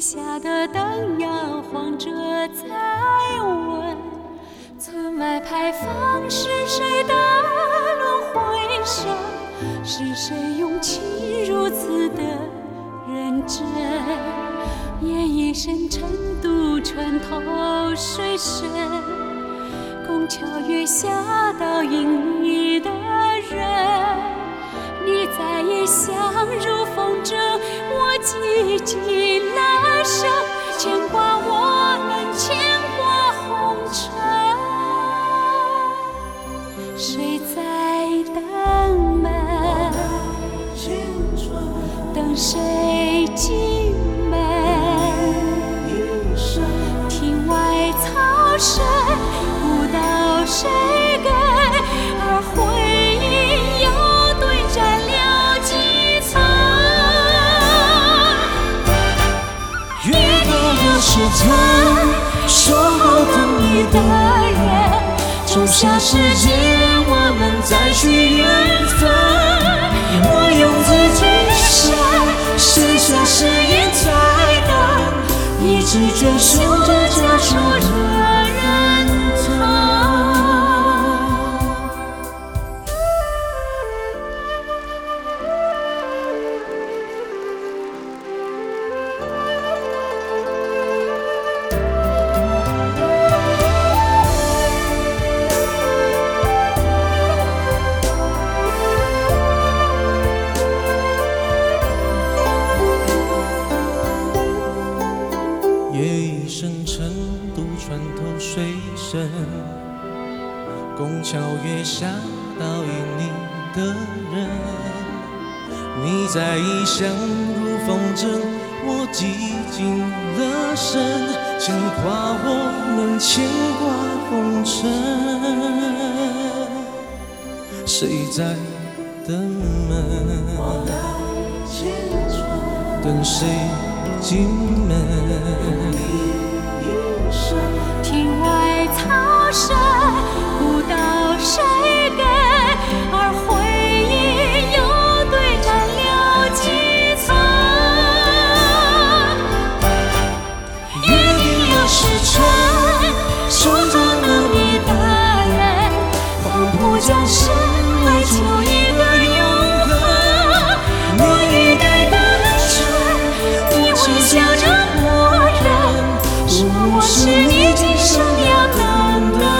下的灯摇晃着在问，村外牌坊是谁的轮回声？是谁用情如此的认真？夜已深沉，渡船头水深，拱桥月下倒影里的人，你再也相如风筝，我系紧了绳，牵挂我们牵挂红尘。谁在登门？等谁进门？庭外草深，不道谁跟，而回忆又对战了几层。 月的流逝曾说好等你的人，种下时间，我们再续缘分。我用自己剩下誓言在等，一直眷守着家乡的人疼。夜已深沉，渡船头水深，拱桥月下倒影你的人，你在异乡如风筝，我系紧了绳，牵挂我们牵挂红尘。谁在登门？等谁进门？ 庭外草深，不道谁跟，而回忆又对战了几层。 约定了时辰，说着等你的人，黄浦江深，来求一个永恒。我欲待的春，你微笑着默认，说我是你今生要等的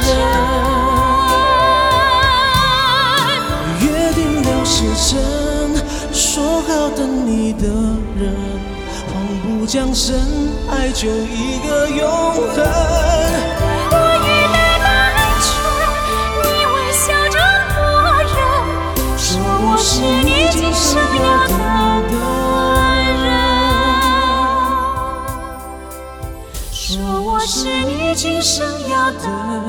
人。约定了时辰，说好等你的人，黄浦江深，爱就一个永恒。 我欲待的春，你微笑着默认，说我是你今生要等的人，说我是你今生要等的人。